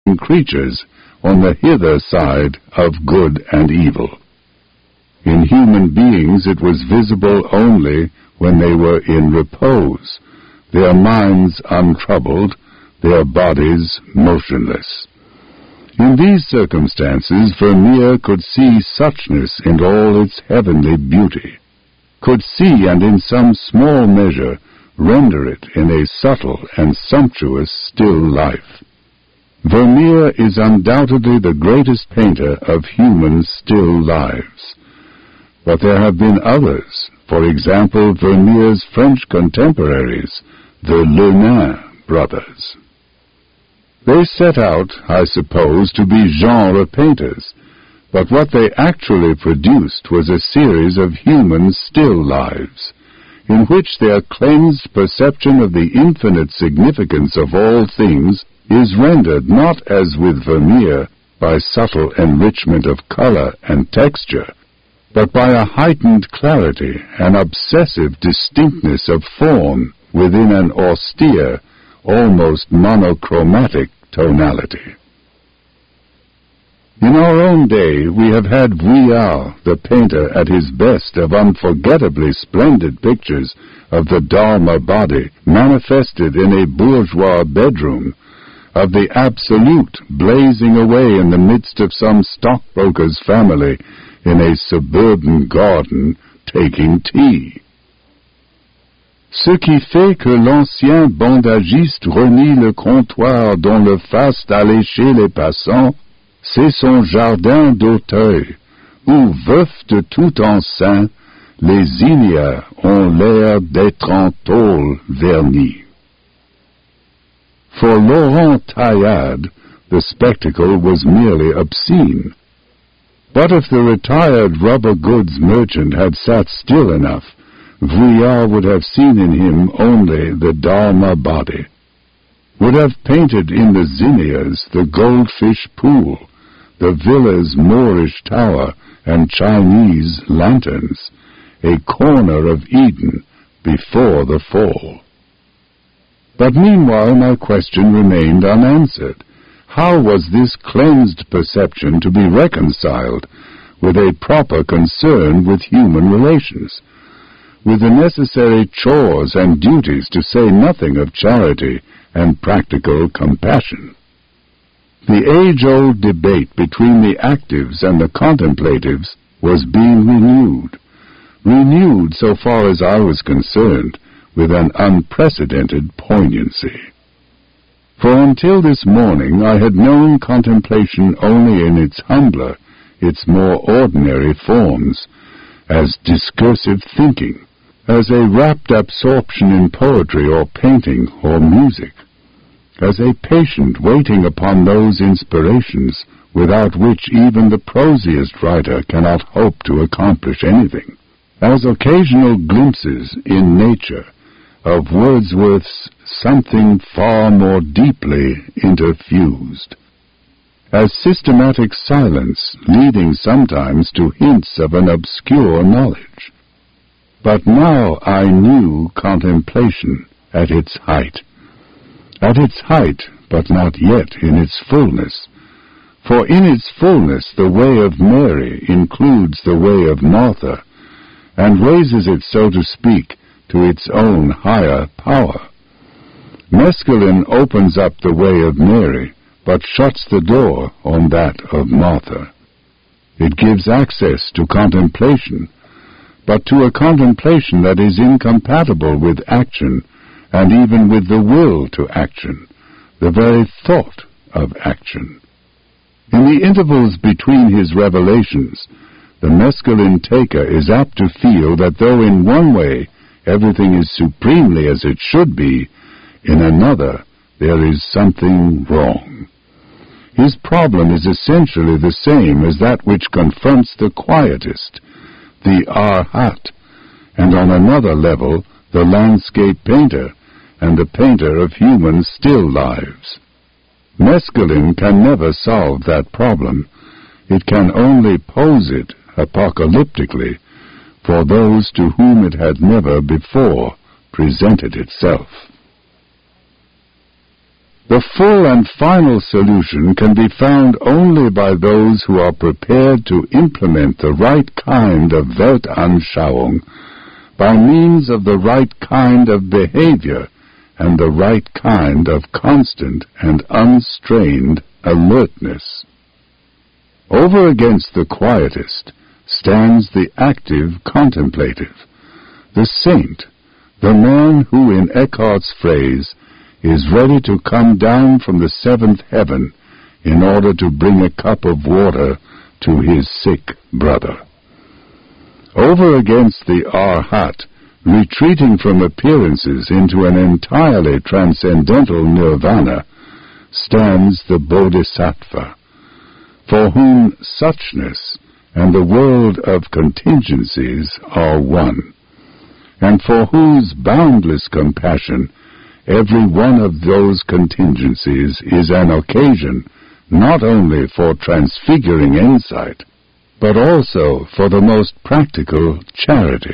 creatures on the hither side of good and evil. In human beings it was visible only when they were in repose, their minds untroubled, their bodies motionless. In these circumstances Vermeer could see suchness in all its heavenly beauty, could see and in some small measure render it in a subtle and sumptuous still life. Vermeer is undoubtedly the greatest painter of human still lives. But there have been others, for example Vermeer's French contemporaries, the Le Nain brothers. They set out, I suppose, to be genre painters, but what they actually produced was a series of human still lives, in which their cleansed perception of the infinite significance of all things is rendered not as with Vermeer by subtle enrichment of color and texture, but by a heightened clarity and obsessive distinctness of form within an austere, almost monochromatic tonality. In our own day we have had Vuillard, the painter at his best of unforgettably splendid pictures of the Dharma body manifested in a bourgeois bedroom, of the Absolute blazing away in the midst of some stockbroker's family in a suburban garden taking tea. Ce qui fait que l'ancien bandagiste renie le comptoir dont le faste allécher les passants, c'est son jardin d'Auteuil, où, veufs de tout enceint, les ignias ont l'air d'être en tôle vernie. For Laurent Taillade, the spectacle was merely obscene. But if the retired rubber goods merchant had sat still enough, Vuillard would have seen in him only the Dharma body, would have painted in the zinnias the goldfish pool, the villa's Moorish tower and Chinese lanterns, a corner of Eden before the fall. But meanwhile my question remained unanswered. How was this cleansed perception to be reconciled with a proper concern with human relations, with the necessary chores and duties, to say nothing of charity and practical compassion? The age-old debate between the actives and the contemplatives was being renewed so far as I was concerned, with an unprecedented poignancy. For until this morning I had known contemplation only in its humbler, its more ordinary forms, as discursive thinking, as a rapt absorption in poetry or painting or music, as a patient waiting upon those inspirations without which even the prosiest writer cannot hope to accomplish anything, as occasional glimpses in nature of Wordsworth's something far more deeply interfused, as systematic silence leading sometimes to hints of an obscure knowledge. But now I knew contemplation at its height, but not yet in its fullness, for in its fullness the way of Mary includes the way of Martha, and raises it, so to speak, to its own higher power. Mescaline opens up the way of Mary, but shuts the door on that of Martha. It gives access to contemplation, but to a contemplation that is incompatible with action, and even with the will to action, the very thought of action. In the intervals between his revelations, the mescaline taker is apt to feel that though in one way everything is supremely as it should be, in another there is something wrong. His problem is essentially the same as that which confronts the quietist, the arhat, and on another level the landscape painter and the painter of human still lives. Mescaline can never solve that problem. It can only pose it apocalyptically for those to whom it had never before presented itself. The full and final solution can be found only by those who are prepared to implement the right kind of Weltanschauung by means of the right kind of behavior and the right kind of constant and unstrained alertness. Over against the quietist stands the active contemplative, the saint, the man who, in Eckhart's phrase, is ready to come down from the seventh heaven in order to bring a cup of water to his sick brother. Over against the Arhat, retreating from appearances into an entirely transcendental nirvana, stands the Bodhisattva, for whom suchness and the world of contingencies are one, and for whose boundless compassion every one of those contingencies is an occasion not only for transfiguring insight, but also for the most practical charity.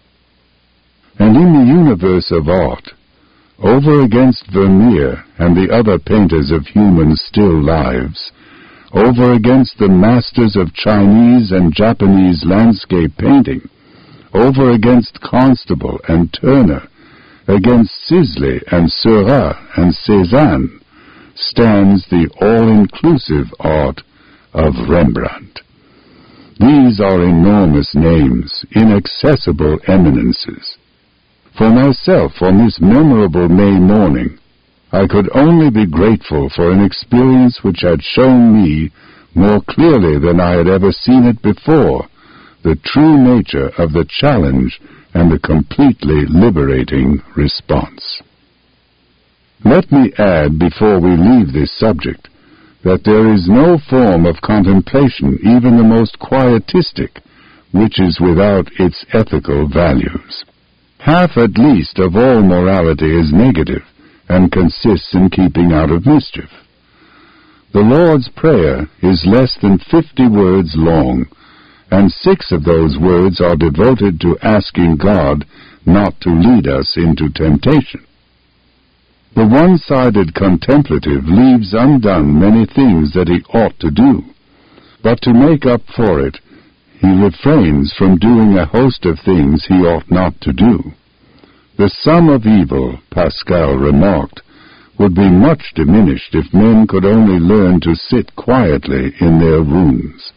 And in the universe of art, over against Vermeer and the other painters of human still lives, over against the masters of Chinese and Japanese landscape painting, over against Constable and Turner, against Sisley and Seurat and Cézanne, stands the all-inclusive art of Rembrandt. These are enormous names, inaccessible eminences. For myself, on this memorable May morning, I could only be grateful for an experience which had shown me, more clearly than I had ever seen it before, the true nature of the challenge and the completely liberating response. Let me add, before we leave this subject, that there is no form of contemplation, even the most quietistic, which is without its ethical values. Half at least of all morality is negative, and consists in keeping out of mischief. The Lord's Prayer is less than 50 words long, and 6 of those words are devoted to asking God not to lead us into temptation. The one-sided contemplative leaves undone many things that he ought to do, but to make up for it, he refrains from doing a host of things he ought not to do. The sum of evil, Pascal remarked, would be much diminished if men could only learn to sit quietly in their rooms.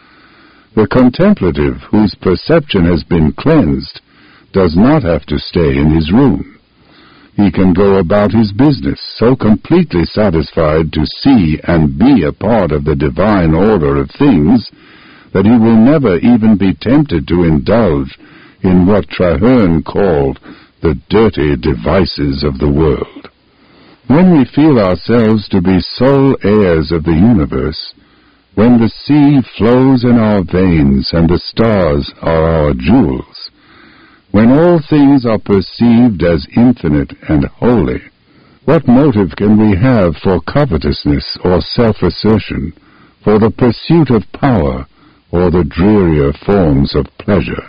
The contemplative, whose perception has been cleansed, does not have to stay in his room. He can go about his business, so completely satisfied to see and be a part of the divine order of things that he will never even be tempted to indulge in what Traherne called the dirty devices of the world. When we feel ourselves to be sole heirs of the universe, when the sea flows in our veins and the stars are our jewels, when all things are perceived as infinite and holy, what motive can we have for covetousness or self-assertion, for the pursuit of power or the drearier forms of pleasure?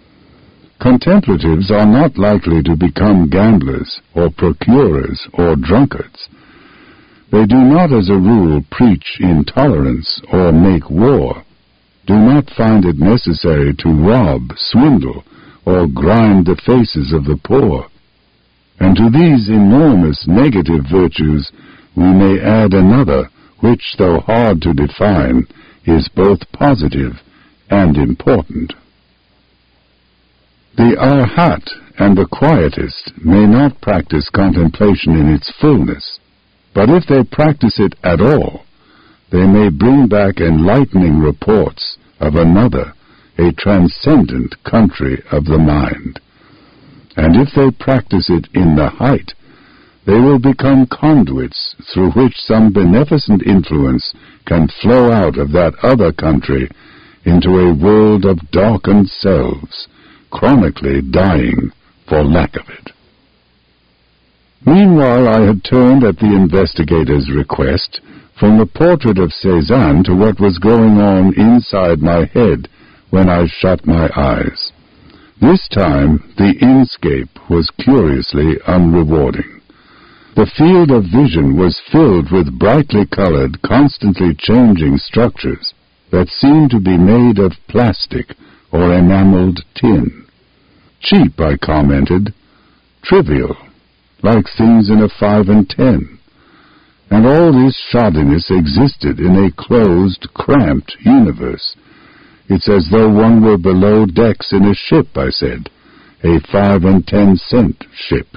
Contemplatives are not likely to become gamblers or procurers or drunkards. They do not as a rule preach intolerance or make war, do not find it necessary to rob, swindle, or grind the faces of the poor. And to these enormous negative virtues we may add another which, though hard to define, is both positive and important. The Arhat and the quietist may not practice contemplation in its fullness, but if they practice it at all, they may bring back enlightening reports of another, a transcendent country of the mind. And if they practice it in the height, they will become conduits through which some beneficent influence can flow out of that other country into a world of darkened selves, chronically dying for lack of it. Meanwhile, I had turned at the investigator's request from the portrait of Cézanne to what was going on inside my head when I shut my eyes. This time the inscape was curiously unrewarding. The field of vision was filled with brightly colored, constantly changing structures that seemed to be made of plastic or enameled tin. Cheap, I commented. Trivial, like things in a 5 and 10. And all this shoddiness existed in a closed, cramped universe. It's as though one were below decks in a ship, I said, a 5 and 10 cent ship.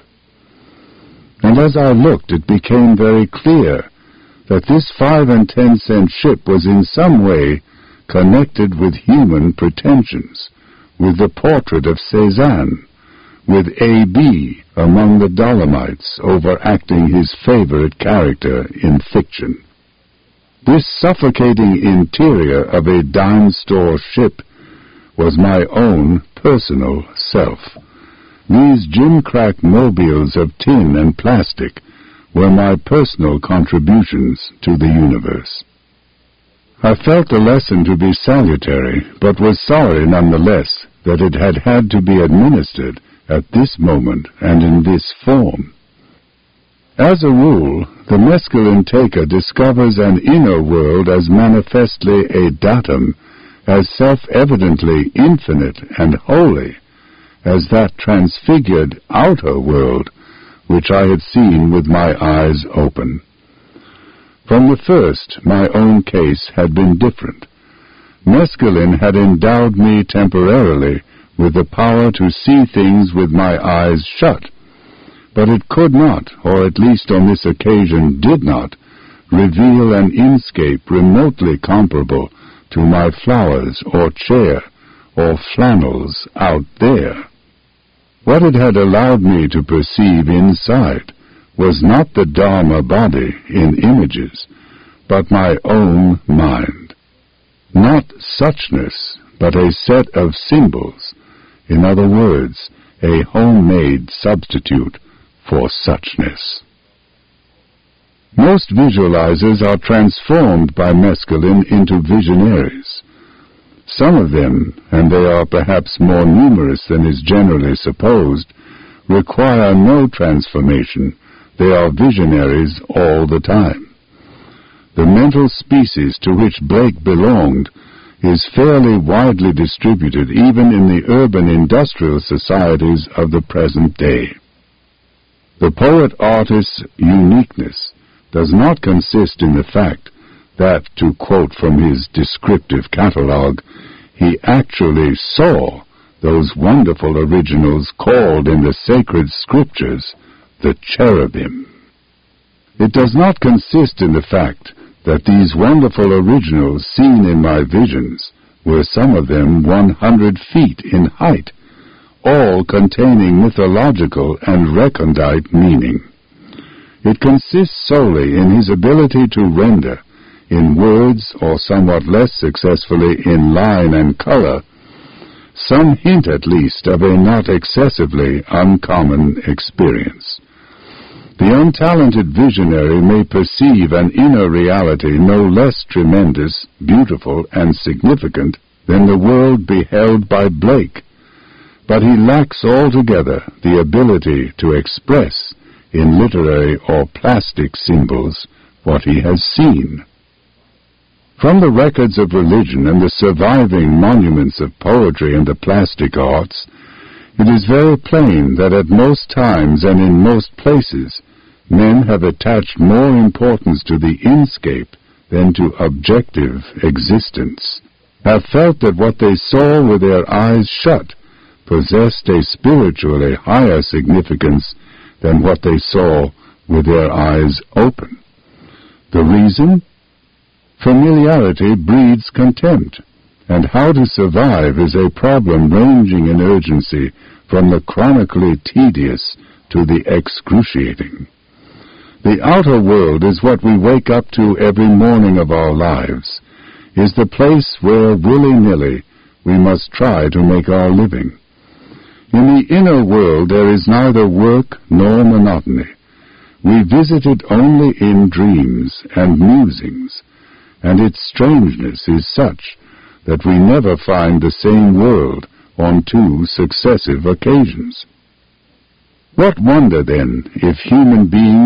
And as I looked, it became very clear that this 5 and 10 cent ship was in some way connected with human pretensions, with the portrait of Cézanne, with A.B. among the Dolomites overacting his favorite character in fiction. This suffocating interior of a dime store ship was my own personal self. These gimcrack mobiles of tin and plastic were my personal contributions to the universe. I felt the lesson to be salutary, but was sorry nonetheless that it had to be administered at this moment and in this form. As a rule, the mescaline taker discovers an inner world as manifestly a datum, as self-evidently infinite and holy, as that transfigured outer world which I had seen with my eyes open. From the first, my own case had been different. Mescaline had endowed me temporarily with the power to see things with my eyes shut, but it could not, or at least on this occasion did not, reveal an inscape remotely comparable to my flowers or chair or flannels out there. What it had allowed me to perceive inside was not the Dharma body in images, but my own mind. Not suchness, but a set of symbols, in other words, a homemade substitute for suchness. Most visualizers are transformed by mescaline into visionaries. Some of them, and they are perhaps more numerous than is generally supposed, require no transformation. They are visionaries all the time. The mental species to which Blake belonged is fairly widely distributed even in the urban industrial societies of the present day. The poet-artist's uniqueness does not consist in the fact that, to quote from his descriptive catalogue, he actually saw those wonderful originals called in the sacred scriptures the cherubim. It does not consist in the fact that these wonderful originals seen in my visions were some of them 100 feet in height, all containing mythological and recondite meaning. It consists solely in his ability to render, in words or somewhat less successfully in line and color, some hint at least of a not excessively uncommon experience. The untalented visionary may perceive an inner reality no less tremendous, beautiful, and significant than the world beheld by Blake, but he lacks altogether the ability to express in literary or plastic symbols what he has seen. From the records of religion and the surviving monuments of poetry and the plastic arts, it is very plain that at most times and in most places men have attached more importance to the inscape than to objective existence, have felt that what they saw with their eyes shut possessed a spiritually higher significance than what they saw with their eyes open. The reason? Familiarity breeds contempt, and how to survive is a problem ranging in urgency from the chronically tedious to the excruciating. The outer world is what we wake up to every morning of our lives, is the place where willy-nilly we must try to make our living. In the inner world there is neither work nor monotony. We visit it only in dreams and musings, and its strangeness is such that we never find the same world on two successive occasions. What wonder, then, if human beings